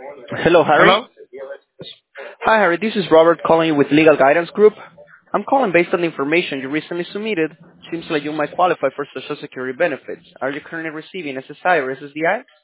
Hello, Harry. Hello? Hi, Harry. This is Robert calling you with Legal Guidance Group. I'm calling based on the information you recently submitted. Seems like you might qualify for Social Security benefits. Are you currently receiving SSI or SSDI?